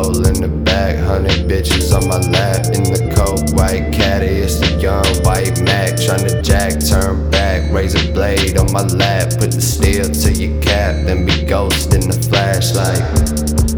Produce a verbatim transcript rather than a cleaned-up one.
roll in the back, hundred bitches on my lap. In the cold white caddy, it's the young white Mac. Tryna jack, turn back, razor blade on my lap. Put the steel to your cap, then be ghost in the flashlight.